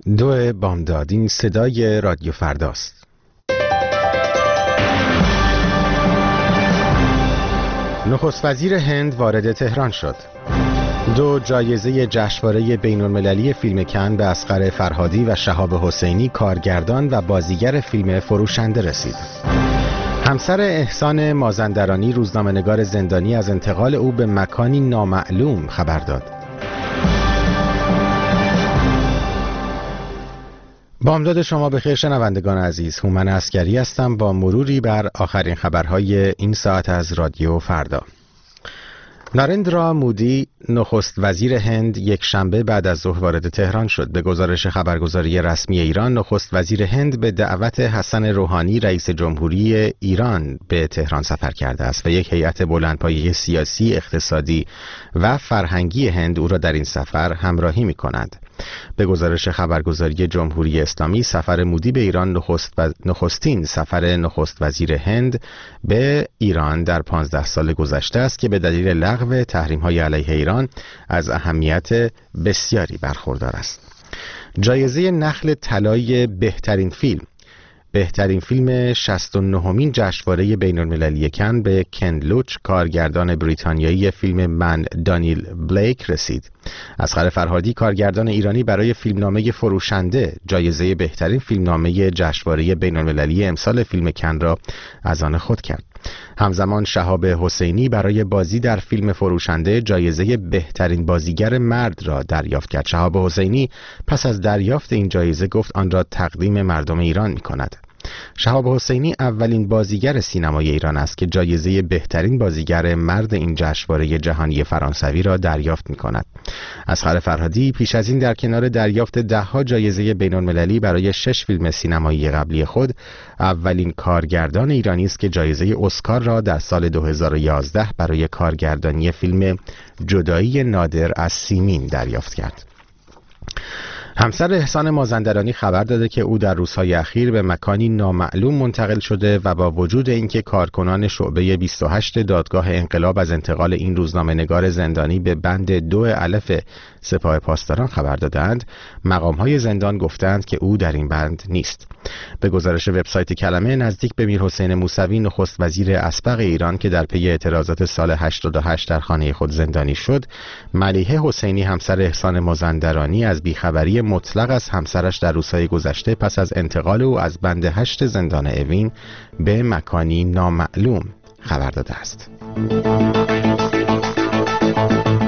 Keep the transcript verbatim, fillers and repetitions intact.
دو بامداد، این صدای رادیو فرداست. نخست وزیر هند وارد تهران شد. دو جایزه جشنواره بین‌المللی فیلم کن به اصغر فرهادی و شهاب حسینی کارگردان و بازیگر فیلم فروشنده رسید. همسر احسان مازندرانی روزنامه‌نگار زندانی از انتقال او به مکانی نامعلوم خبر داد. بامداد شما بخیر شنوندگان عزیز، هومن عسکری هستم با مروری بر آخرین خبرهای این ساعت از رادیو فردا. نارندرا مودی نخست وزیر هند یک شنبه بعد از ظهر وارد تهران شد. به گزارش خبرگزاری رسمی ایران، نخست وزیر هند به دعوت حسن روحانی رئیس جمهوری ایران به تهران سفر کرده است و یک هیئت بلندپایه سیاسی، اقتصادی و فرهنگی هند او را در این سفر همراهی می‌کند. به گزارش خبرگزاری جمهوری اسلامی، سفر مودی به ایران نخست و... نخستین سفر نخست وزیر هند به ایران در پانزده سال گذشته است که به دلیل لغو تحریم‌های علیه ایران از اهمیت بسیاری برخوردار است. جایزه نخل طلای بهترین فیلم بهترین فیلم شصت و نهمین جشنواره بین‌المللی کن به کن لوچ، کارگردان بریتانیایی فیلم من دانیل بلیک رسید. اصغر فرهادی، کارگردان ایرانی، برای فیلمنامه فروشنده جایزه بهترین فیلمنامه جشنواره بین‌المللی امسال فیلم کن را از آن خود کرد. همزمان شهاب حسینی برای بازی در فیلم فروشنده جایزه بهترین بازیگر مرد را دریافت کرد. شهاب حسینی پس از دریافت این جایزه گفت آن را تقدیم مردم ایران می کند. شهاب حسینی اولین بازیگر سینمای ایران است که جایزه بهترین بازیگر مرد این جشنواره جهانی فرانسوی را دریافت می کند. اصغر فرهادی پیش از این در کنار دریافت دهها جایزه بین‌المللی برای شش فیلم سینمایی قبلی خود، اولین کارگردان ایرانی است که جایزه اسکار را در سال دو هزار و یازده برای کارگردانی فیلم جدایی نادر از سیمین دریافت کرد. همسر احسان مازندرانی خبر داده که او در روزهای اخیر به مکانی نامعلوم منتقل شده و با وجود اینکه کارکنان شعبه بیست و هشت دادگاه انقلاب از انتقال این روزنامه‌نگار زندانی به بند دو الف سپاه پاسداران خبر دادند، مقام‌های زندان گفتند که او در این بند نیست. به گزارش وبسایت کلمه، نزدیک به میرحسین موسوی، نخست وزیر اسبق ایران که در پی اعتراضات سال هشتاد و هشت در خانه خود زندانی شد، ملیحه حسینی همسر احسان مازندرانی از بیخبری مطلق از همسرش در روزهای گذشته پس از انتقال او از بند هشت زندان اوین به مکانی نامعلوم خبر داده است.